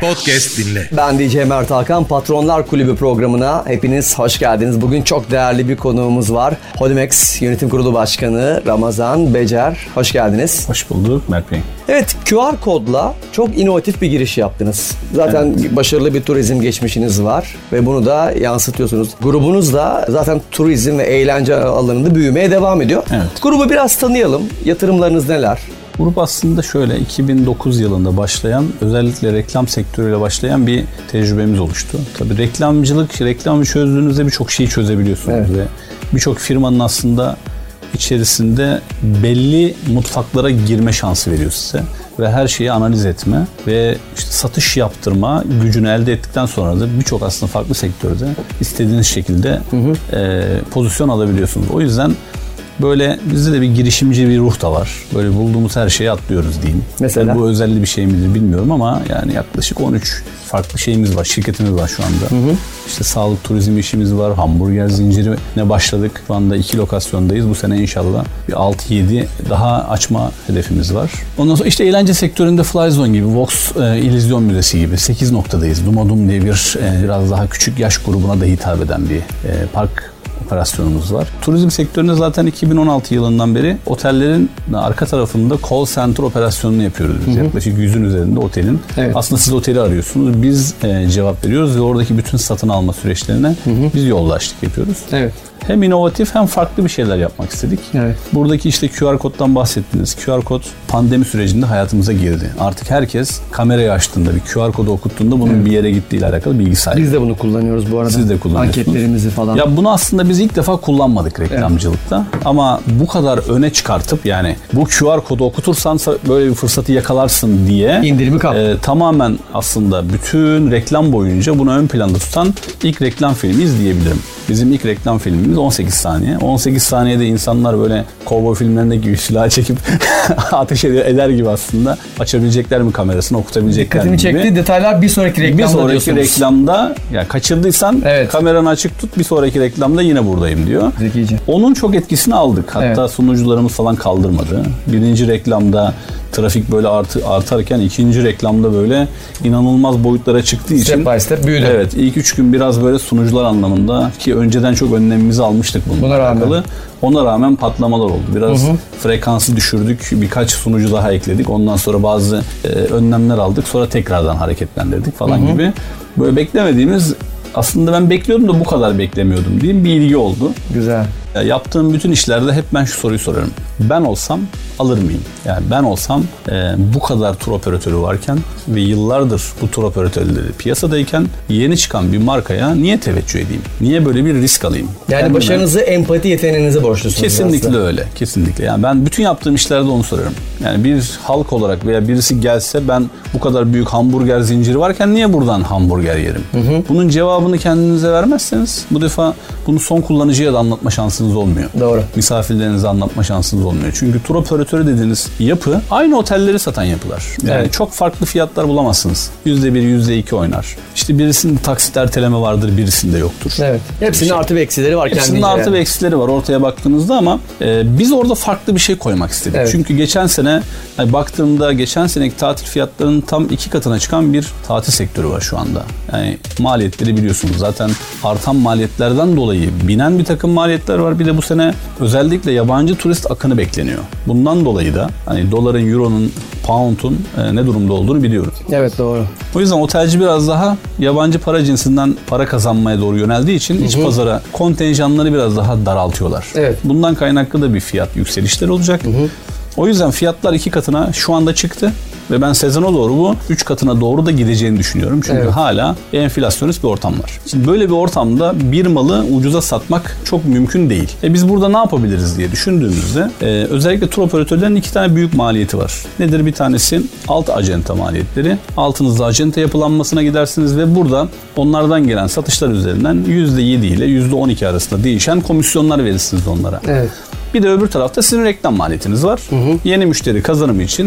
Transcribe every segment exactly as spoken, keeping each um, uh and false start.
Podcast dinle. Ben D J Mert Hakan. Patronlar Kulübü programına hepiniz hoş geldiniz. Bugün çok değerli bir konuğumuz var. Holimex Yönetim Kurulu Başkanı Ramazan Becer. Hoş geldiniz. Hoş bulduk Mert Bey. Evet, Q R kodla çok inovatif bir giriş yaptınız. Zaten evet. başarılı bir turizm geçmişiniz var ve bunu da yansıtıyorsunuz. Grubunuz da zaten turizm ve eğlence alanında büyümeye devam ediyor. Evet. Grubu biraz tanıyalım. Yatırımlarınız neler? Grup aslında şöyle iki bin dokuz yılında başlayan, özellikle reklam sektörüyle başlayan bir tecrübemiz oluştu. Tabii reklamcılık, reklamı çözdüğünüzde birçok şeyi çözebiliyorsunuz evet. ve birçok firmanın aslında içerisinde belli mutfaklara girme şansı veriyor size ve her şeyi analiz etme ve işte satış yaptırma gücünü elde ettikten sonra da birçok aslında farklı sektörde istediğiniz şekilde hı hı. E, pozisyon alabiliyorsunuz. O yüzden böyle bizde de bir girişimci bir ruh da var. Böyle bulduğumuz her şeye atlıyoruz diyeyim. Mesela? Yani bu özellikle bir şey midir bilmiyorum ama yani yaklaşık on üç farklı şeyimiz var, şirketimiz var şu anda. Hı hı. İşte sağlık turizm işimiz var, hamburger zincirine başladık. Şu anda iki lokasyondayız. Bu sene inşallah bir altı yedi daha açma hedefimiz var. Ondan sonra işte eğlence sektöründe Flyzone gibi, Vox e, İllüzyon Müzesi gibi sekiz noktadayız. Dumadum diye bir e, biraz daha küçük yaş grubuna da hitap eden bir e, park operasyonumuz var. Turizm sektöründe zaten iki bin on altı yılından beri otellerin arka tarafında call center operasyonunu yapıyoruz biz. Hı hı. Yaklaşık yüzün üzerinde otelin. Evet. Aslında siz oteli arıyorsunuz. Biz e, cevap veriyoruz ve oradaki bütün satın alma süreçlerine hı hı. biz yoldaşlık yapıyoruz. Evet. Hem inovatif hem farklı bir şeyler yapmak istedik. Evet. Buradaki işte Q R koddan bahsettiniz. Q R kod pandemi sürecinde hayatımıza girdi. Artık herkes kamerayı açtığında, bir Q R kodu okuttuğunda bunun evet. bir yere gittiğiyle alakalı bilgi sahibi. Biz de bunu kullanıyoruz bu arada. Siz de kullanıyorsunuz. Anketlerimizi falan. Ya bunu aslında biz ilk defa kullanmadık reklamcılıkta. Evet. Ama bu kadar öne çıkartıp yani bu Q R kodu okutursan böyle bir fırsatı yakalarsın diye indirimi kap. E, tamamen aslında bütün reklam boyunca bunu ön planda tutan ilk reklam filmiyiz diyebilirim. Bizim ilk reklam filmimiz on sekiz saniye. on sekiz saniyede insanlar böyle kovboy filmlerinde gibi silah çekip ateş eder gibi aslında açabilecekler mi kamerasını, okutabilecekler mi gibi. Dikkatimi çekti. Detaylar bir sonraki reklamda Bir sonraki diyorsunuz. reklamda ya kaçırdıysan evet. kameranı açık tut, bir sonraki reklamda yine buradayım diyor. Zekice. Onun çok etkisini aldık. Hatta evet. sunucularımız falan kaldırmadı. Birinci reklamda trafik böyle artı, artarken ikinci reklamda böyle inanılmaz boyutlara çıktığı için step by step büyüdü. Evet, ilk üç gün biraz böyle sunucular anlamında ki önceden çok önlemimizi almıştık bununla alakalı. Ona rağmen patlamalar oldu. Biraz hı hı. frekansı düşürdük. Birkaç sunucu daha ekledik. Ondan sonra bazı e, önlemler aldık. Sonra tekrardan hareketlendirdik falan hı hı. gibi. Böyle beklemediğimiz, aslında ben bekliyordum da bu kadar beklemiyordum diyeyim, bir ilgi oldu. Güzel. Ya yaptığım bütün işlerde hep ben şu soruyu sorarım. Ben olsam alır mıyım? Yani ben olsam e, bu kadar tur operatörü varken ve yıllardır bu tur operatörleri piyasadayken yeni çıkan bir markaya niye teveccüh edeyim? Niye böyle bir risk alayım? Yani kendime, başarınızı, empati yeteneğinize borçlusunuz. Kesinlikle aslında. öyle. Kesinlikle. Yani ben bütün yaptığım işlerde onu sorarım. Yani bir halk olarak veya birisi gelse ben bu kadar büyük hamburger zinciri varken niye buradan hamburger yerim? Hı hı. Bunun cevabını kendinize vermezseniz bu defa bunu son kullanıcıya da anlatma şansınız olmuyor. Doğru. Misafirlerinize anlatma şansınız olmuyor. Çünkü tur operatörü dediğiniz yapı aynı otelleri satan yapılar. Yani evet. çok farklı fiyatlar bulamazsınız. yüzde bir, yüzde iki oynar. İşte birisinde taksit erteleme vardır, birisinde yoktur. Evet. Hepsinin şey. artı ve eksileri var. Hepsinin artı yani. ve eksileri var ortaya baktığınızda ama e, biz orada farklı bir şey koymak istedik. Evet. Çünkü geçen sene yani baktığımda geçen seneki tatil fiyatlarının tam iki katına çıkan bir tatil sektörü var şu anda. Yani maliyetleri biliyorsunuz. Zaten artan maliyetlerden dolayı binen bir takım maliyetler var. Bir de bu sene özellikle yabancı turist akını bekleniyor. Bundan dolayı da hani doların, euronun, pound'un e, ne durumda olduğunu biliyoruz. Evet, doğru. O yüzden otelci biraz daha yabancı para cinsinden para kazanmaya doğru yöneldiği için iç pazara kontenjanları biraz daha daraltıyorlar. Evet. Bundan kaynaklı da bir fiyat yükselişleri olacak. Hı hı. O yüzden fiyatlar iki katına şu anda çıktı ve ben sezona doğru bu üç katına doğru da gideceğini düşünüyorum. Çünkü evet. hala enflasyonist bir ortam var. Şimdi böyle bir ortamda bir malı ucuza satmak çok mümkün değil. E biz burada ne yapabiliriz diye düşündüğümüzde e, özellikle tur operatörlerinin iki tane büyük maliyeti var. Nedir? Bir tanesi alt acenta maliyetleri. Altınızda acenta yapılanmasına gidersiniz ve burada onlardan gelen satışlar üzerinden yüzde yedi ile yüzde on iki arasında değişen komisyonlar verirsiniz onlara. Evet. Bir de öbür tarafta sizin reklam maliyetiniz var. Hı hı. Yeni müşteri kazanımı için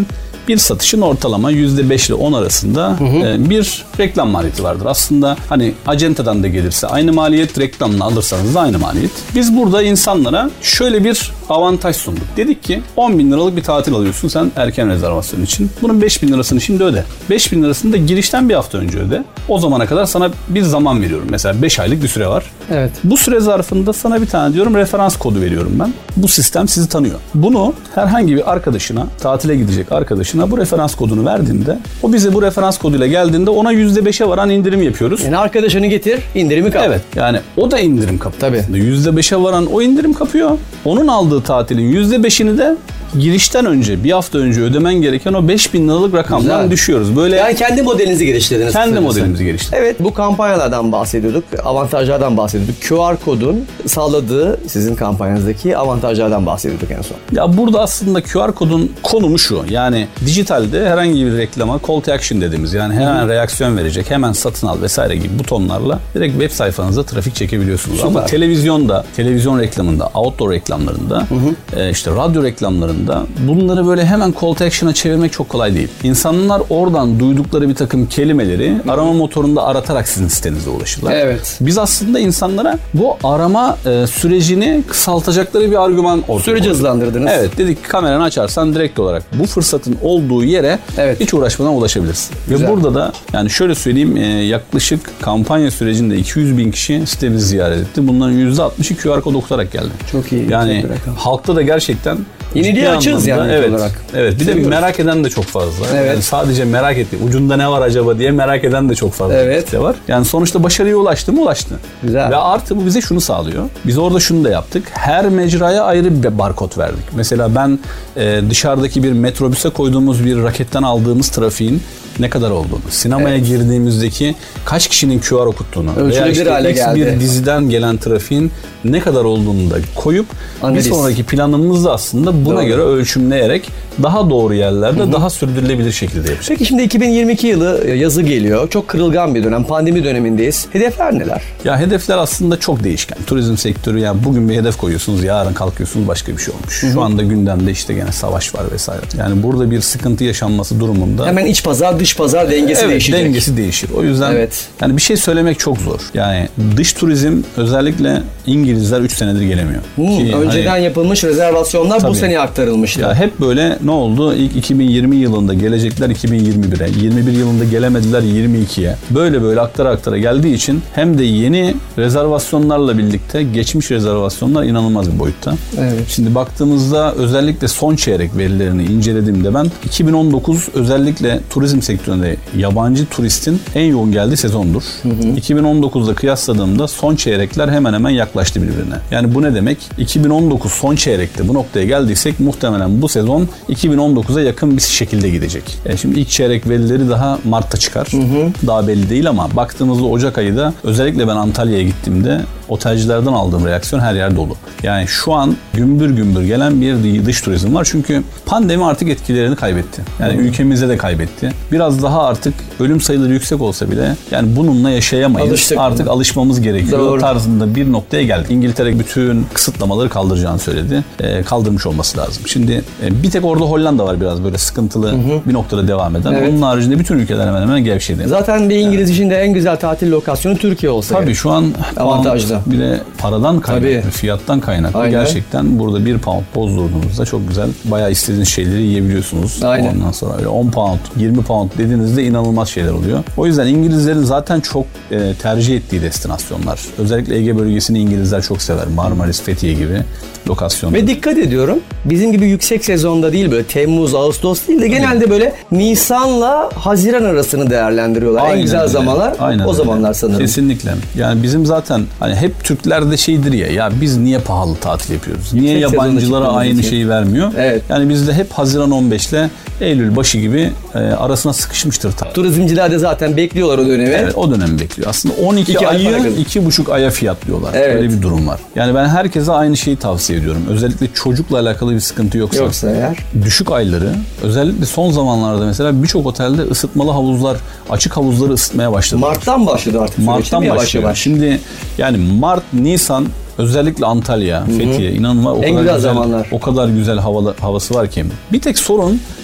bir satışın ortalama yüzde beş ile on arasında hı hı. E, bir reklam maliyeti vardır. Aslında hani acentadan da gelirse aynı maliyet, reklamla alırsanız da aynı maliyet. Biz burada insanlara şöyle bir avantaj sunduk. Dedik ki on bin liralık bir tatil alıyorsun sen erken rezervasyon için. Bunun beş bin lirasını şimdi öde. beş bin lirasını da girişten bir hafta önce öde. O zamana kadar sana bir zaman veriyorum. Mesela beş aylık bir süre var. Evet. Bu süre zarfında sana bir tane diyorum referans kodu veriyorum ben. Bu sistem sizi tanıyor. Bunu herhangi bir arkadaşına, tatile gidecek arkadaşına bu referans kodunu verdiğinde o bize bu referans koduyla geldiğinde ona yüzde beşe varan indirim yapıyoruz. Yani arkadaşını getir, indirimi kap. Evet. Yani o da indirim kapıyor. Tabii. yüzde beşe varan o indirim kapıyor. Onun aldığı tatilin yüzde beşini de girişten önce, bir hafta önce ödemen gereken o beş bin liralık rakamdan Güzel. düşüyoruz. Böyle yani kendi modelinizi geliştirdiniz. Kendi modelimizi geliştirdik. Evet, bu kampanyalardan bahsediyorduk, avantajlardan bahsediyorduk. Q R kodun sağladığı sizin kampanyanızdaki avantajlardan bahsediyorduk en son. Ya burada aslında Q R kodun konumu şu. Yani dijitalde herhangi bir reklama call to action dediğimiz, yani hemen Hı-hı. reaksiyon verecek, hemen satın al vesaire gibi butonlarla direkt web sayfanıza trafik çekebiliyorsunuz. Süper. Ama televizyonda, televizyon reklamında, outdoor reklamlarında, e, işte radyo reklamlarında bunları böyle hemen call to action'a çevirmek çok kolay değil. İnsanlar oradan duydukları bir takım kelimeleri Hı-hı. arama motorunda aratarak sizin sitenize ulaşırlar. Evet. Biz aslında insanlara bu arama e, sürecini kısaltacakları bir argüman ortaya Süreci hızlandırdınız. Evet, dedik ki kameranı açarsan direkt olarak bu fırsatın olduğu yere evet. hiç uğraşmadan ulaşabilirsin. Güzel. Ve burada da yani şöyle söyleyeyim e, yaklaşık kampanya sürecinde iki yüz bin kişi sitemizi ziyaret etti. Bunların yüzde altmışı Q R kod okutarak geldi. Çok iyi. Yani halkta da gerçekten yeniliği açığız yani evet, olarak. Evet. Bir Seviyoruz. de merak eden de çok fazla. Evet. Yani sadece merak etti. Ucunda ne var acaba diye merak eden de çok fazla evet. kitle var. Yani sonuçta başarıya ulaştı mı? Ulaştı. Güzel. Ve artı bu bize şunu sağlıyor. Biz orada şunu da yaptık. Her mecraya ayrı bir barkod verdik. Mesela ben e, dışarıdaki bir metrobüse koyduğumuz bir raketten aldığımız trafiğin ne kadar olduğunu, sinemaya evet. girdiğimizdeki kaç kişinin Q R okuttuğunu Ölçülü veya işte hale X geldi. bir diziden gelen trafiğin ne kadar olduğunu da koyup Analiz. bir sonraki planımızda aslında buna doğru. göre ölçümleyerek daha doğru yerlerde Hı-hı. daha sürdürülebilir şekilde yapacağız. Peki şimdi iki bin yirmi iki yılı yazı geliyor. Çok kırılgan bir dönem. Pandemi dönemindeyiz. Hedefler neler? Ya hedefler aslında çok değişken. Turizm sektörü yani bugün bir hedef koyuyorsunuz, yarın kalkıyorsunuz başka bir şey olmuş. Hı-hı. Şu anda gündemde işte gene savaş var vesaire. Yani burada bir sıkıntı yaşanması durumunda hemen iç pazar, dış pazar dengesi evet, değişecek. dengesi değişir. O yüzden evet. yani bir şey söylemek çok zor. Yani dış turizm özellikle İngilizler üç senedir gelemiyor. Hmm, Ki, önceden hani, yapılmış rezervasyonlar tabii, bu sene aktarılmıştı. Ya hep böyle ne oldu? İlk iki bin yirmi yılında gelecekler iki bin yirmi bire, yirmi bir yılında gelemediler yirmi ikiye. Böyle böyle aktara aktara geldiği için hem de yeni rezervasyonlarla birlikte geçmiş rezervasyonlar inanılmaz bir boyutta. Evet. Şimdi baktığımızda özellikle son çeyrek verilerini incelediğimde ben iki bin on dokuz özellikle turizm sektöründe yabancı turistin en yoğun geldiği sezondur. Hı hı. iki bin on dokuzda kıyasladığımda son çeyrekler hemen hemen yaklaştı birbirine. Yani bu ne demek? iki bin on dokuz son çeyrekte bu noktaya geldiysek muhtemelen bu sezon iki bin on dokuza yakın bir şekilde gidecek. Yani şimdi ilk çeyrek verileri daha Mart'ta çıkar. Hı hı. Daha belli değil ama baktığımızda Ocak ayı da özellikle ben Antalya'ya gittiğimde otelcilerden aldığım reaksiyon her yer dolu. Yani şu an gümbür gümbür gelen bir dış turizm var. Çünkü pandemi artık etkilerini kaybetti. Yani hmm. ülkemizde de kaybetti. Biraz daha artık ölüm sayıları yüksek olsa bile yani bununla yaşayamayız. Alıştık artık mı? Alışmamız gerekiyor. Doğru. Tarzında bir noktaya geldik. İngiltere bütün kısıtlamaları kaldıracağını söyledi. E, kaldırmış olması lazım. Şimdi e, bir tek orada Hollanda var biraz böyle sıkıntılı hı hı. bir noktada devam eden. Evet. Onun haricinde bütün ülkeler hemen hemen gevşedi. Zaten bir İngiliz için de en güzel tatil lokasyonu Türkiye olsa. Tabii yani. Şu an avantajlı. Bir de paradan kaynaklı, Tabii. fiyattan kaynaklı. Aynen. Gerçekten burada bir pound bozdurduğunuzda çok güzel, bayağı istediğiniz şeyleri yiyebiliyorsunuz. Aynen. Ondan sonra öyle on pound, yirmi pound dediğinizde inanılmaz şeyler oluyor. O yüzden İngilizlerin zaten çok e, tercih ettiği destinasyonlar. Özellikle Ege bölgesini İngilizler çok sever. Marmaris, Fethiye gibi lokasyonlar. Ve dikkat ediyorum, bizim gibi yüksek sezonda değil, böyle Temmuz, Ağustos değil de genelde böyle Nisan'la Haziran arasını değerlendiriyorlar. Aynen en güzel öyle. Zamanlar Aynen o öyle. Zamanlar sanırım. Kesinlikle. Yani bizim zaten hani hep Türklerde şeydir ya, ya biz niye pahalı tatil yapıyoruz? Niye yüksek yabancılara aynı için. Şeyi vermiyor? Evet. Yani bizde hep Haziran on beş ile Eylül başı gibi e, arasına sıkışmıştır tatil. Turizmciler de zaten bekliyorlar o dönemi. Evet, o dönemi bekliyor. Aslında on iki, iki ayı iki buçuk aya fiyatlıyorlar. Evet. Öyle bir durum var. Yani ben herkese aynı şeyi tavsiye ediyorum. Özellikle çocukla alakalı bir sıkıntı yoksa. Yoksa eğer. Düşük ayları, özellikle son zamanlarda mesela birçok otelde ısıtmalı havuzlar, açık havuzları ısıtmaya başladı. Mart'tan başladı artık. Mart'tan başlıyor. Şimdi yani Mart, Nisan, özellikle Antalya, Fethiye, inanılmaz o en kadar güzel, güzel zamanlar. O kadar güzel havalı, havası var ki. Bir tek sorun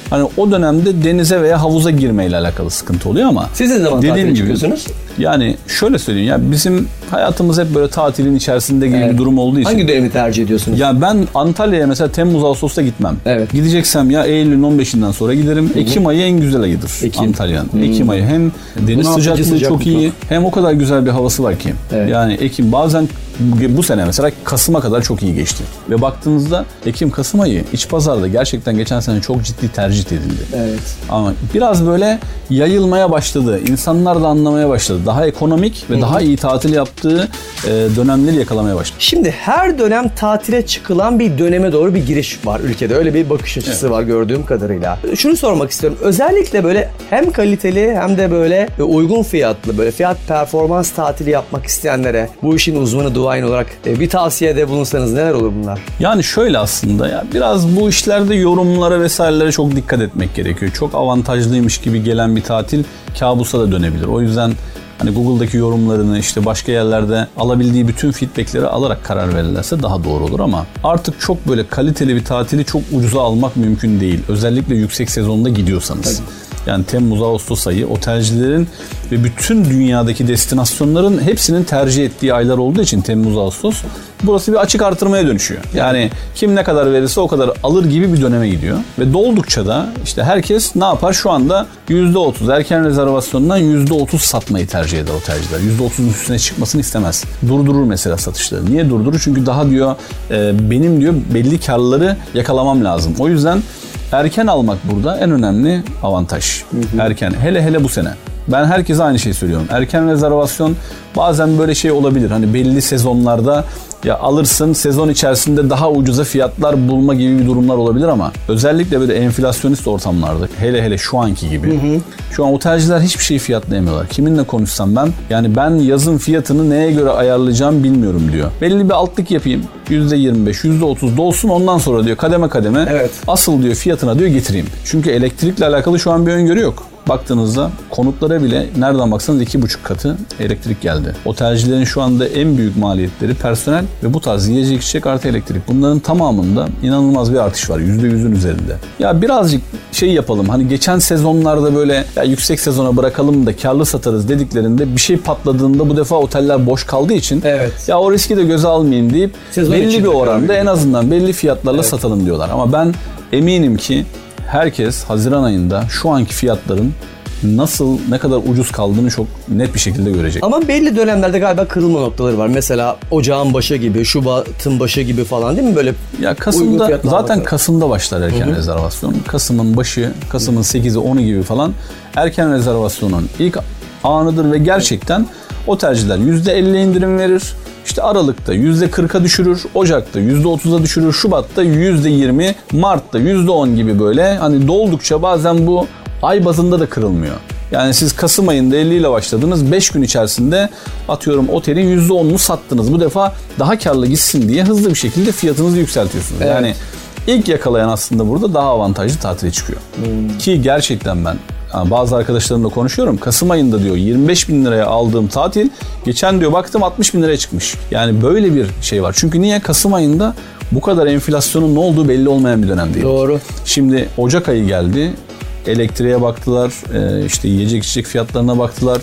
Hani o dönemde denize veya havuza girmeyle alakalı sıkıntı oluyor ama siz ne zaman tatile çıkıyorsunuz? Yani şöyle söyleyeyim ya, bizim hayatımız hep böyle tatilin içerisinde gibi evet. bir durum olduğu için. Hangi dönemi tercih ediyorsunuz? Ya ben Antalya'ya mesela Temmuz Ağustos'ta gitmem. Evet. Gideceksem ya Eylül'ün on beşinden sonra giderim. Hı-hı. Ekim ayı en güzel ayıdır Antalya'nın. Hı-hı. Ekim ayı hem deniz sıcaklığı sıcak çok iyi, çok. hem o kadar güzel bir havası var ki. Evet. Yani Ekim bazen bu sene mesela Kasım'a kadar çok iyi geçti. Ve baktığınızda Ekim-Kasım ayı iç pazarda gerçekten geçen sene çok ciddi tercih edildi. Evet. Ama biraz böyle yayılmaya başladı. İnsanlar da anlamaya başladı. Daha ekonomik ve Hı-hı. daha iyi tatil yaptığı dönemleri yakalamaya başladı. Şimdi her dönem tatile çıkılan bir döneme doğru bir giriş var ülkede. Öyle bir bakış açısı evet. var gördüğüm kadarıyla. Şunu sormak istiyorum. Özellikle böyle hem kaliteli hem de böyle uygun fiyatlı, böyle fiyat performans tatili yapmak isteyenlere bu işin uzmanı, duayen olarak bir tavsiyede bulunsanız neler olur bunlar? Yani şöyle aslında ya, biraz bu işlerde yorumlara vesairelere çok dikkat etmek gerekiyor. Çok avantajlıymış gibi gelen bir tatil kabusa da dönebilir. O yüzden hani Google'daki yorumlarını, işte başka yerlerde alabildiği bütün feedbackleri alarak karar verirlerse daha doğru olur ama artık çok böyle kaliteli bir tatili çok ucuza almak mümkün değil. Özellikle yüksek sezonda gidiyorsanız. Tabii. Yani Temmuz, Ağustos ayı otelcilerin ve bütün dünyadaki destinasyonların hepsinin tercih ettiği aylar olduğu için Temmuz, Ağustos burası bir açık artırmaya dönüşüyor. Yani kim ne kadar verirse o kadar alır gibi bir döneme gidiyor. Ve doldukça da işte herkes ne yapar? Şu anda yüzde otuz erken rezervasyondan yüzde otuz satmayı tercih eder otelciler. yüzde otuzun üstüne çıkmasını istemez. Durdurur mesela satışları. Niye durdurur? Çünkü daha diyor benim diyor belli karları yakalamam lazım. O yüzden erken almak burada en önemli avantaj. Hı hı. Erken. Hele hele bu sene. Ben herkese aynı şeyi söylüyorum. Erken rezervasyon bazen böyle şey olabilir. Hani belli sezonlarda ya alırsın, sezon içerisinde daha ucuza fiyatlar bulma gibi bir durumlar olabilir ama özellikle böyle enflasyonist ortamlarda, hele hele şu anki gibi. Hı hı. Şu an otelciler hiçbir şeyi fiyatlayamıyorlar. Kiminle konuşsam ben, yani ben yazın fiyatını neye göre ayarlayacağım bilmiyorum diyor. Belli bir altlık yapayım. yüzde yirmi beş, yüzde otuz dolsun, ondan sonra diyor kademe kademe evet. asıl diyor fiyatına diyor getireyim. Çünkü elektrikle alakalı şu an bir öngörü yok. Baktığınızda konutlara bile nereden baksanız iki buçuk katı elektrik geldi. Otelcilerin şu anda en büyük maliyetleri personel ve bu tarz yiyecek içecek artı elektrik. Bunların tamamında inanılmaz bir artış var. yüzde yüzün üzerinde. Ya birazcık şey yapalım, hani geçen sezonlarda böyle ya yüksek sezona bırakalım da karlı satarız dediklerinde bir şey patladığında bu defa oteller boş kaldığı için evet. ya o riski de göze almayayım deyip sezon belli bir oranda en azından belli fiyatlarla evet. satalım diyorlar. Ama ben eminim ki herkes Haziran ayında şu anki fiyatların nasıl, ne kadar ucuz kaldığını çok net bir şekilde görecek. Ama belli dönemlerde galiba kırılma noktaları var. Mesela ocağın başı gibi, Şubat'ın başı gibi falan değil mi? Böyle ya Kasım'da zaten Kasım'da başlar erken Hı-hı. rezervasyon. Kasım'ın başı, Kasım'ın sekizi onu gibi falan erken rezervasyonun ilk anıdır ve gerçekten otelciler yüzde elli indirim verir. İşte Aralık'ta yüzde kırka düşürür, Ocak'ta yüzde otuza düşürür, Şubat'ta yüzde yirmi, Mart'ta yüzde on gibi böyle hani doldukça bazen bu ay bazında da kırılmıyor. Yani siz Kasım ayında elli ile başladınız, beş gün içerisinde atıyorum otelin yüzde onunu sattınız. Bu defa daha karlı gitsin diye hızlı bir şekilde fiyatınızı yükseltiyorsunuz. Evet. Yani ilk yakalayan aslında burada daha avantajlı tatile çıkıyor. Hmm. Ki gerçekten ben bazı arkadaşlarımla konuşuyorum. Kasım ayında diyor yirmi beş bin liraya aldığım tatil geçen diyor baktım altmış bin liraya çıkmış. Yani böyle bir şey var. Çünkü niye? Kasım ayında bu kadar enflasyonun ne olduğu belli olmayan bir dönem değil. Doğru. Şimdi Ocak ayı geldi. Elektriğe baktılar. İşte yiyecek içecek fiyatlarına baktılar.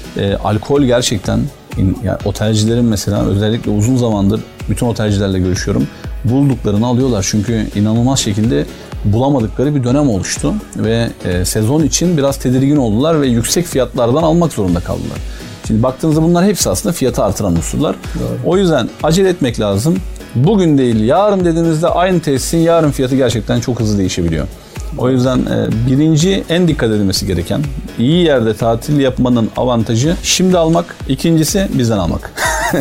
Alkol gerçekten yani otelcilerin mesela özellikle uzun zamandır bütün otelcilerle görüşüyorum. Bulduklarını alıyorlar. Çünkü inanılmaz şekilde bulamadıkları bir dönem oluştu ve e, sezon için biraz tedirgin oldular ve yüksek fiyatlardan almak zorunda kaldılar. Şimdi baktığınızda bunlar hepsi aslında fiyatı artıran unsurlar. Doğru. O yüzden acele etmek lazım. Bugün değil, yarın dediğinizde aynı tesisin yarın fiyatı gerçekten çok hızlı değişebiliyor. O yüzden e, birinci en dikkat edilmesi gereken iyi yerde tatil yapmanın avantajı şimdi almak, ikincisi bizden almak.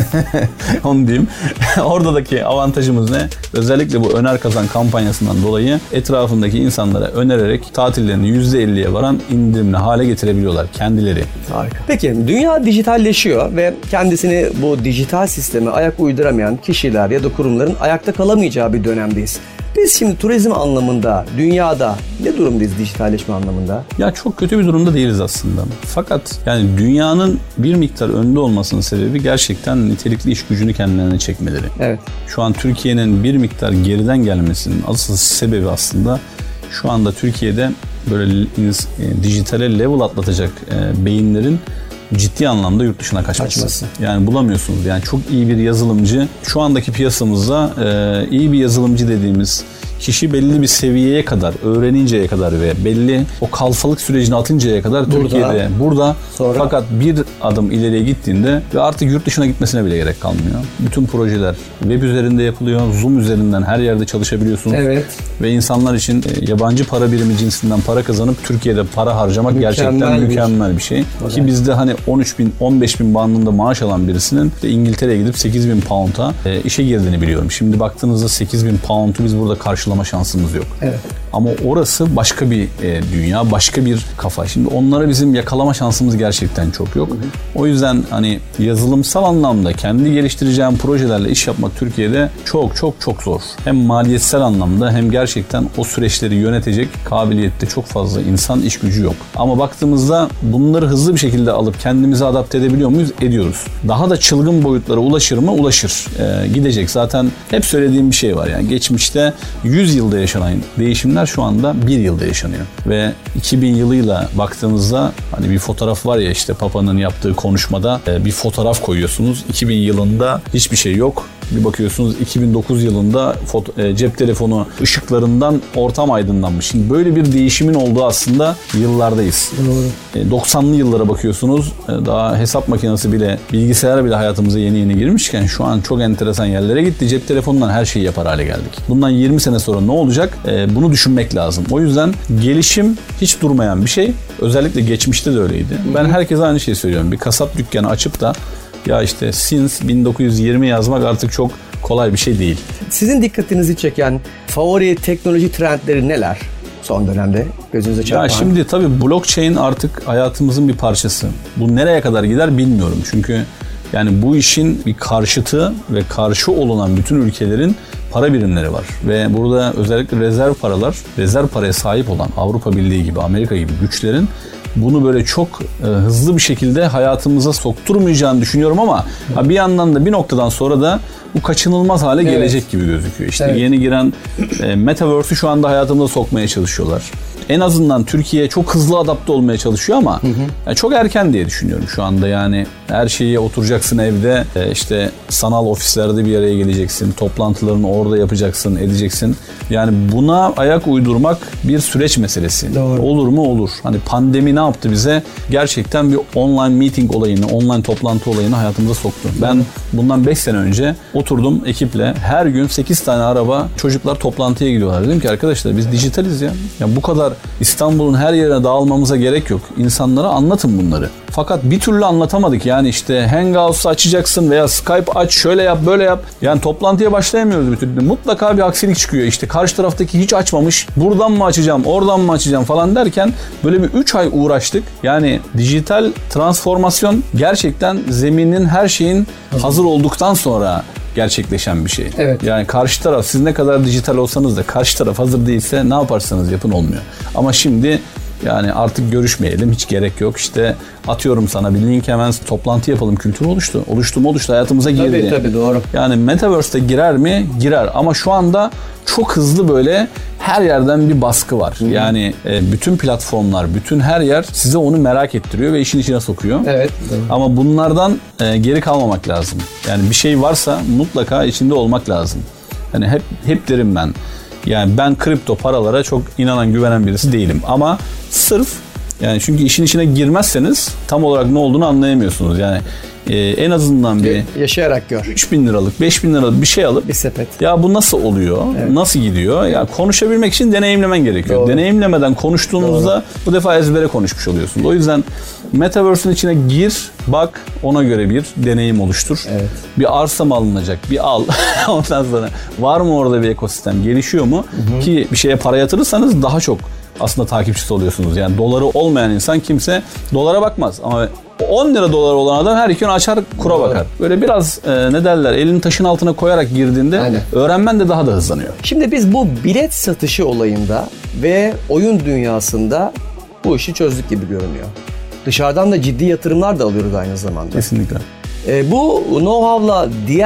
Onu diyeyim. Oradaki avantajımız ne? Özellikle bu Öner Kazan kampanyasından dolayı etrafındaki insanlara önererek tatillerini yüzde elliye varan indirimli hale getirebiliyorlar kendileri. Harika. Peki dünya dijitalleşiyor ve kendisini bu dijital sisteme ayak uyduramayan kişiler ya da kurumların ayakta kalamayacağı bir dönemdeyiz. Biz şimdi turizm anlamında, dünyada ne durumdayız dijitalleşme anlamında? Ya çok kötü bir durumda değiliz aslında. Fakat yani dünyanın bir miktar önde olmasının sebebi gerçekten nitelikli iş gücünü kendilerine çekmeleri. Evet. Şu an Türkiye'nin bir miktar geriden gelmesinin asıl sebebi aslında şu anda Türkiye'de böyle e, dijitale level atlatacak e, beyinlerin ciddi anlamda yurt dışına kaçması. Kaçması. Yani bulamıyorsunuz. Yani çok iyi bir yazılımcı, şu andaki piyasamızda e, iyi bir yazılımcı dediğimiz kişi belli bir seviyeye kadar, öğreninceye kadar ve belli o kalfalık sürecini atıncaya kadar burada, Türkiye'de, burada sonra... fakat bir adım ileriye gittiğinde ve artık yurt dışına gitmesine bile gerek kalmıyor. Bütün projeler web üzerinde yapılıyor. Zoom üzerinden her yerde çalışabiliyorsunuz. Evet. Ve insanlar için yabancı para birimi cinsinden para kazanıp Türkiye'de para harcamak mükemmel gerçekten mükemmel bir, bir şey. O Ki bizde hani on üç bin, on beş bin bandında maaş alan birisinin İngiltere'ye gidip sekiz bin pound'a e, işe girdiğini biliyorum. Şimdi baktığınızda sekiz bin pound'u biz burada karşılama şansımız yok. Evet. Ama orası başka bir e, dünya, başka bir kafa. Şimdi onlara bizim yakalama şansımız gerçekten çok yok. Hı hı. O yüzden hani yazılımsal anlamda kendi geliştireceğim projelerle iş yapmak Türkiye'de çok çok çok zor. Hem maliyetsel anlamda hem gerçekten o süreçleri yönetecek kabiliyette çok fazla insan, iş gücü yok. Ama baktığımızda bunları hızlı bir şekilde alıp kendimizi adapte edebiliyor muyuz? Ediyoruz. Daha da çılgın boyutlara ulaşır mı? Ulaşır. Ee, gidecek. Zaten hep söylediğim bir şey var. Yani geçmişte yüz yılda yaşanan değişimler şu anda bir yılda yaşanıyor. Ve iki bin yılıyla baktığınızda hani bir fotoğraf var ya, işte Papa'nın yaptığı konuşmada bir fotoğraf koyuyorsunuz. iki bin yılında hiçbir şey yok. Bir bakıyorsunuz iki bin dokuz yılında foto, e, cep telefonu ışıklarından ortam aydınlanmış. Şimdi böyle bir değişimin olduğu aslında yıllardayız. Doğru. E, doksanlı yıllara bakıyorsunuz, e, daha hesap makinesi bile, bilgisayar bile hayatımıza yeni yeni girmişken şu an çok enteresan yerlere gitti. Cep telefonundan her şeyi yapar hale geldik. Bundan yirmi sene sonra ne olacak? E, bunu düşünmek lazım. O yüzden gelişim hiç durmayan bir şey. Özellikle geçmişte de öyleydi. Hı-hı. Ben herkese aynı şeyi söylüyorum. Bir kasap dükkanı açıp da ya işte since bin dokuz yüz yirmi yazmak artık çok kolay bir şey değil. Sizin dikkatinizi çeken favori teknoloji trendleri neler son dönemde gözünüze çarpan? Ya şimdi tabii blockchain artık hayatımızın bir parçası. Bu nereye kadar gider bilmiyorum. Çünkü yani bu işin bir karşıtı ve karşı olunan bütün ülkelerin para birimleri var. Ve burada özellikle rezerv paralar, rezerv paraya sahip olan Avrupa Birliği gibi, Amerika gibi güçlerin bunu böyle çok e, hızlı bir şekilde hayatımıza sokturmayacağını düşünüyorum ama ha, bir yandan da bir noktadan sonra da bu kaçınılmaz hale evet. gelecek gibi gözüküyor. İşte evet. yeni giren e, Metaverse'ü şu anda hayatımıza sokmaya çalışıyorlar. En azından Türkiye çok hızlı adapte olmaya çalışıyor ama hı hı. Yani çok erken diye düşünüyorum şu anda. Yani her şeyi oturacaksın evde, e, işte sanal ofislerde bir araya geleceksin, toplantılarını orada yapacaksın, edeceksin. Yani buna ayak uydurmak bir süreç meselesi. Doğru. Olur mu? Olur. Hani pandemi ne yaptı bize? Gerçekten bir online meeting olayını, online toplantı olayını hayatımıza soktu. Ben hı. bundan beş sene önce oturdum ekiple, her gün sekiz tane araba, çocuklar toplantıya gidiyorlar. Dedim ki arkadaşlar biz dijitaliz ya. Ya bu kadar İstanbul'un her yerine dağılmamıza gerek yok. İnsanlara anlatın bunları. Fakat bir türlü anlatamadık. Yani işte Hangouts'u açacaksın veya Skype aç, şöyle yap, böyle yap. Yani toplantıya başlayamıyoruz bir türlü. Mutlaka bir aksilik çıkıyor. İşte karşı taraftaki hiç açmamış. Buradan mı açacağım, oradan mı açacağım falan derken böyle bir üç ay uğraştık. Yani dijital transformasyon gerçekten zeminin, her şeyin hazır olduktan sonra gerçekleşen bir şey. Evet. Yani karşı taraf, siz ne kadar dijital olsanız da karşı taraf hazır değilse ne yaparsanız yapın olmuyor. Ama şimdi yani artık görüşmeyelim, hiç gerek yok. İşte atıyorum sana bir link, hemen toplantı yapalım kültürü oluştu. Oluştu mu oluştu, hayatımıza girdi. Tabii tabii doğru. Yani Metaverse'de girer mi? Girer. Ama şu anda çok hızlı böyle her yerden bir baskı var. Hı. Yani e, bütün platformlar, bütün her yer size onu merak ettiriyor ve işin içine sokuyor. Evet. Doğru. Ama bunlardan e, geri kalmamak lazım. Yani bir şey varsa mutlaka içinde olmak lazım. Yani hep hep derim ben. Yani ben kripto paralara çok inanan, güvenen birisi değilim. Ama sırf yani çünkü işin içine girmezseniz tam olarak ne olduğunu anlayamıyorsunuz. Yani e, en azından bir yaşayarak gör. üç bin liralık, beş bin liralık bir şey alıp bir sepet. Ya bu nasıl oluyor? Evet. Nasıl gidiyor? Ya konuşabilmek için deneyimlemen gerekiyor. Doğru. Deneyimlemeden konuştuğunuzda Doğru. bu defa ezbere konuşmuş oluyorsunuz. O yüzden Metaverse'ün içine gir, bak, ona göre bir deneyim oluştur. Evet. Bir arsa mı alınacak? Bir al. Ondan sonra var mı orada bir ekosistem? Gelişiyor mu? Hı hı. Ki bir şeye para yatırırsanız daha çok aslında takipçisi oluyorsunuz. Yani doları olmayan insan kimse dolara bakmaz. Ama on lira dolar olan adam her iki gün açar, kura Doğru. bakar. Böyle biraz e, ne derler, elini taşın altına koyarak girdiğinde Aynen. öğrenmen de daha da hızlanıyor. Şimdi biz bu bilet satışı olayında ve oyun dünyasında bu işi çözdük gibi görünüyor. Dışarıdan da ciddi yatırımlar da alıyoruz aynı zamanda. Kesinlikle. E, bu know-how'la diğer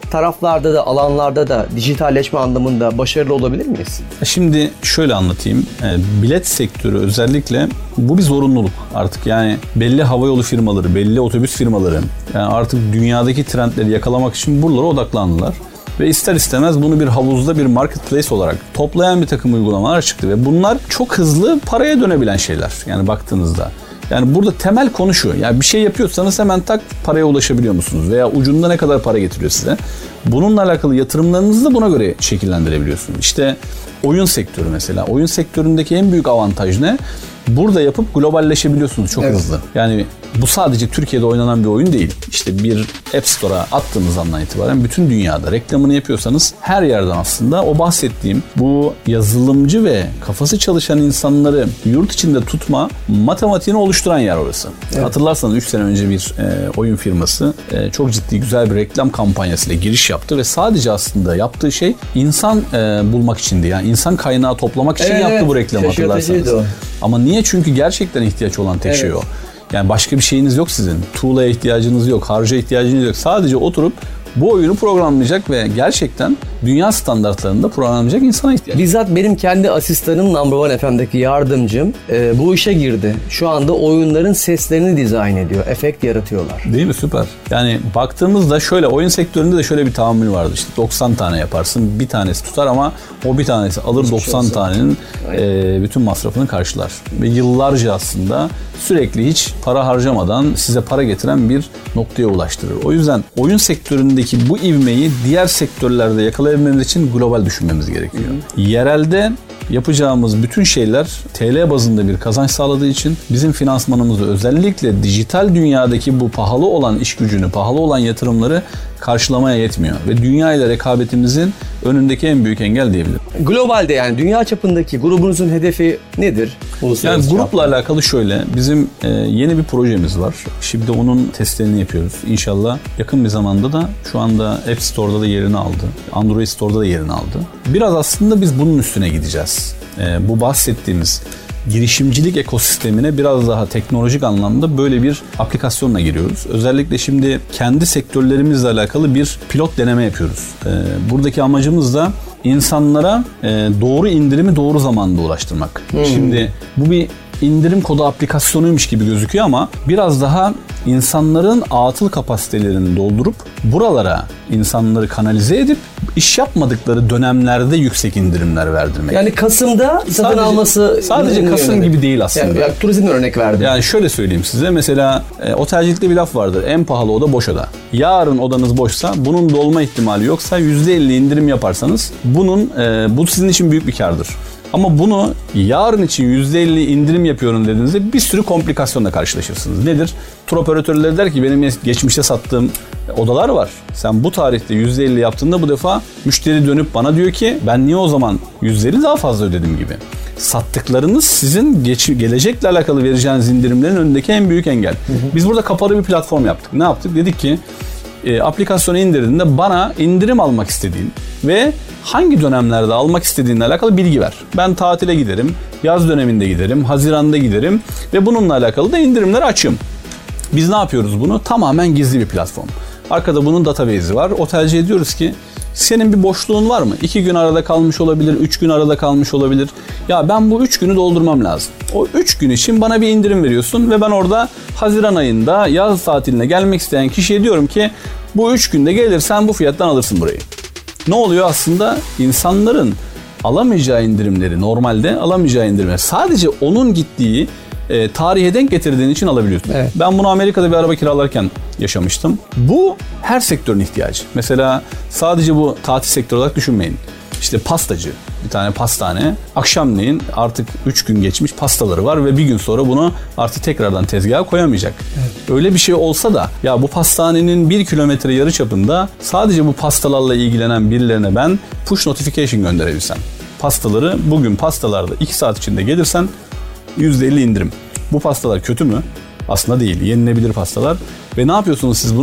taraflarda da, alanlarda da dijitalleşme anlamında başarılı olabilir miyiz? Şimdi şöyle anlatayım. Bilet sektörü özellikle bu bir zorunluluk artık. Yani belli havayolu firmaları, belli otobüs firmaları yani artık dünyadaki trendleri yakalamak için buralara odaklandılar. Ve ister istemez bunu bir havuzda bir marketplace olarak toplayan bir takım uygulamalar çıktı. Ve bunlar çok hızlı paraya dönebilen şeyler yani baktığınızda. Yani burada temel konu şu. Yani bir şey yapıyorsanız hemen tak paraya ulaşabiliyor musunuz? Veya ucunda ne kadar para getiriyor size? Bununla alakalı yatırımlarınızı da buna göre şekillendirebiliyorsunuz. İşte oyun sektörü mesela. Oyun sektöründeki en büyük avantaj ne? Burada yapıp globalleşebiliyorsunuz çok evet. hızlı. Yani bu sadece Türkiye'de oynanan bir oyun değil. İşte bir App Store'a attığınız andan itibaren bütün dünyada reklamını yapıyorsanız her yerden aslında o bahsettiğim bu yazılımcı ve kafası çalışan insanları yurt içinde tutma matematiğini oluşturan yer orası. Evet. Hatırlarsanız üç sene önce bir e, oyun firması e, çok ciddi güzel bir reklam kampanyasıyla giriş yaptı ve sadece aslında yaptığı şey insan e, bulmak içindi. Yani insan kaynağı toplamak için evet, yaptı evet. bu reklamı hatırlarsanız. O. Ama niye? Çünkü gerçekten ihtiyaç olan tek evet. şey o. Yani başka bir şeyiniz yok sizin. Tuğla'ya ihtiyacınız yok, harca ihtiyacınız yok. Sadece oturup bu oyunu programlayacak ve gerçekten dünya standartlarında programlayacak insana ihtiyaç. Bizzat benim kendi asistanım Number One F M'deki yardımcım e, bu işe girdi. Şu anda oyunların seslerini dizayn ediyor. Efekt yaratıyorlar. Değil mi? Süper. Yani baktığımızda şöyle oyun sektöründe de şöyle bir tahammül vardı. İşte doksan tane yaparsın. Bir tanesi tutar ama o bir tanesi alır hiç doksan olsa. Tanenin e, bütün masrafını karşılar. Ve yıllarca aslında sürekli hiç para harcamadan size para getiren bir noktaya ulaştırır. O yüzden oyun sektöründeki bu ivmeyi diğer sektörlerde yakalayabilmemiz için global düşünmemiz gerekiyor. Hı. Yerelde yapacağımız bütün şeyler T L bazında bir kazanç sağladığı için bizim finansmanımızı özellikle dijital dünyadaki bu pahalı olan iş gücünü, pahalı olan yatırımları karşılamaya yetmiyor. Ve dünya ile rekabetimizin önündeki en büyük engel diyebilirim. Globalde yani dünya çapındaki grubunuzun hedefi nedir? Yani grupla alakalı şöyle, bizim e, yeni bir projemiz var. Şimdi onun testlerini yapıyoruz. İnşallah yakın bir zamanda da şu anda App Store'da da yerini aldı. Android Store'da da yerini aldı. Biraz aslında biz bunun üstüne gideceğiz. E, bu bahsettiğimiz girişimcilik ekosistemine biraz daha teknolojik anlamda böyle bir aplikasyonla giriyoruz. Özellikle şimdi kendi sektörlerimizle alakalı bir pilot deneme yapıyoruz. E, buradaki amacımız da insanlara e, doğru indirimi doğru zamanda ulaştırmak. Hmm. Şimdi bu bir indirim kodu aplikasyonuymuş gibi gözüküyor ama biraz daha insanların atıl kapasitelerini doldurup buralara insanları kanalize edip iş yapmadıkları dönemlerde yüksek indirimler verdirmek. Yani Kasım'da satın sadece, alması... Sadece Kasım yönelik. Gibi değil aslında. Yani, yani turizmden örnek verdim. Yani şöyle söyleyeyim size. Mesela e, otelcilikte bir laf vardır. En pahalı oda boş oda. Yarın odanız boşsa, bunun dolma ihtimali yoksa yüzde elli indirim yaparsanız bunun e, bu sizin için büyük bir kârdır. Ama bunu yarın için yüzde elli indirim yapıyorum dediğinizde bir sürü komplikasyonla karşılaşırsınız. Nedir? Tur operatörleri der ki benim geçmişte sattığım odalar var. Sen bu tarihte yüzde elli yaptığında bu defa müşteri dönüp bana diyor ki ben niye o zaman yüzde elli daha fazla ödedim gibi. Sattıklarınız sizin geç, gelecekle alakalı vereceğiniz indirimlerin önündeki en büyük engel. Hı hı. Biz burada kapalı bir platform yaptık. Ne yaptık? Dedik ki e, aplikasyonu indirdiğinde bana indirim almak istediğin ve hangi dönemlerde almak istediğinle alakalı bilgi ver. Ben tatile giderim, yaz döneminde giderim, Haziran'da giderim ve bununla alakalı da indirimleri açım. Biz ne yapıyoruz bunu? Tamamen gizli bir platform. Arkada bunun database'i var. Otelciye diyoruz ki senin bir boşluğun var mı? İki gün arada kalmış olabilir, üç gün arada kalmış olabilir. Ya ben bu üç günü doldurmam lazım. O üç gün için bana bir indirim veriyorsun ve ben orada Haziran ayında yaz tatiline gelmek isteyen kişiye diyorum ki bu üç günde gelirsen bu fiyattan alırsın burayı. Ne oluyor aslında? İnsanların alamayacağı indirimleri normalde alamayacağı indirimleri sadece onun gittiği e, tarihe denk getirdiğin için alabiliyorsun. Evet. Ben bunu Amerika'da bir araba kiralarken yaşamıştım. Bu her sektörün ihtiyacı. Mesela sadece bu tatil sektörü olarak düşünmeyin. İşte pastacı, bir tane pastane akşamleyin artık üç gün geçmiş pastaları var ve bir gün sonra bunu artık tekrardan tezgaha koyamayacak. Evet. Öyle bir şey olsa da ya bu pastanenin bir kilometre yarı çapında sadece bu pastalarla ilgilenen birilerine ben push notification gönderebilsem. Pastaları bugün pastalarda iki saat içinde gelirsen yüzde elli indirim. Bu pastalar kötü mü? Aslında değil. Yenilebilir pastalar. Ve ne yapıyorsunuz siz bunu?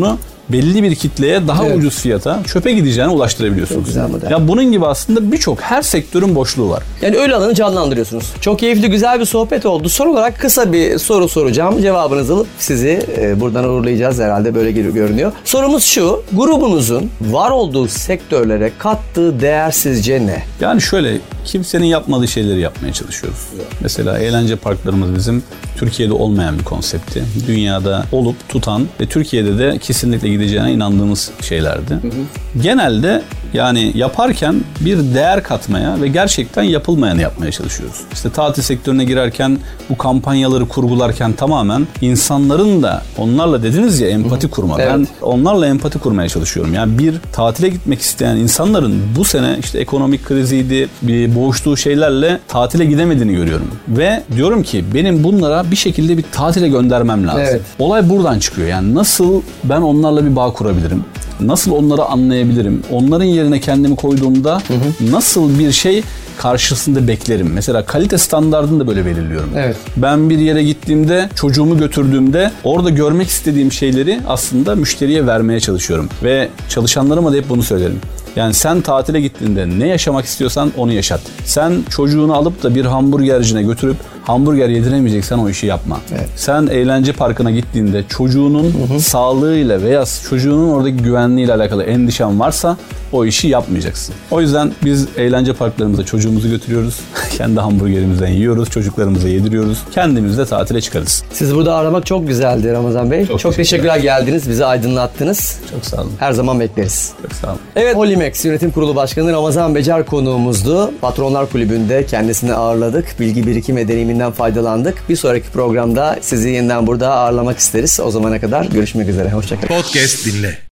belli bir kitleye daha Evet. ucuz fiyata çöpe gideceğine ulaştırabiliyorsunuz. Çok güzel model. Ya bunun gibi aslında birçok her sektörün boşluğu var. Yani öyle alanı canlandırıyorsunuz. Çok keyifli, güzel bir sohbet oldu. Son olarak kısa bir soru soracağım. Cevabınızı alıp sizi e, buradan uğurlayacağız herhalde, böyle görünüyor. Sorumuz şu: grubunuzun var olduğu sektörlere kattığı değer sizce ne? Yani şöyle, kimsenin yapmadığı şeyleri yapmaya çalışıyoruz. Mesela eğlence parklarımız bizim Türkiye'de olmayan bir konsepti. Dünyada olup tutan ve Türkiye'de de kesinlikle gideceğine inandığımız şeylerdi. Hı hı. Genelde yani yaparken bir değer katmaya ve gerçekten yapılmayanı yapmaya çalışıyoruz. İşte tatil sektörüne girerken bu kampanyaları kurgularken tamamen insanların da onlarla dediniz ya empati kurma. Evet. Ben onlarla empati kurmaya çalışıyorum. Yani bir tatile gitmek isteyen insanların bu sene işte ekonomik kriziydi, bir boğuştuğu şeylerle tatile gidemediğini görüyorum. Ve diyorum ki benim bunlara bir şekilde bir tatile göndermem lazım. Evet. Olay buradan çıkıyor. Yani nasıl ben onlarla bir bağ kurabilirim? Nasıl onları anlayabilirim? Onların yerine kendimi koyduğumda hı hı. nasıl bir şey karşısında beklerim? Mesela kalite standardını da böyle belirliyorum. Evet. Ben bir yere gittiğimde, çocuğumu götürdüğümde orada görmek istediğim şeyleri aslında müşteriye vermeye çalışıyorum. Ve çalışanlarıma da hep bunu söylerim. Yani sen tatile gittiğinde ne yaşamak istiyorsan onu yaşat. Sen çocuğunu alıp da bir hamburgercine götürüp hamburger yediremeyeceksen o işi yapma. Evet. Sen eğlence parkına gittiğinde çocuğunun hı hı. sağlığıyla veya çocuğunun oradaki güvenliğiyle alakalı endişen varsa o işi yapmayacaksın. O yüzden biz eğlence parklarımıza çocuğumuzu götürüyoruz. Kendi hamburgerimizden yiyoruz, çocuklarımıza yediriyoruz. Kendimiz de tatile çıkarız. Sizi burada ağırlamak çok güzeldi Ramazan Bey. Çok, çok teşekkürler, geldiniz, bizi aydınlattınız. Çok sağ olun. Her zaman bekleriz. Çok sağ olun. Evet, Polimex Yönetim Kurulu Başkanı Ramazan Becer konuğumuzdu. Patronlar Kulübü'nde kendisini ağırladık. Bilgi birikim ve deneyiminden faydalandık. Bir sonraki programda sizi yeniden burada ağırlamak isteriz. O zamana kadar görüşmek üzere. Hoşçakalın. Podcast dinle.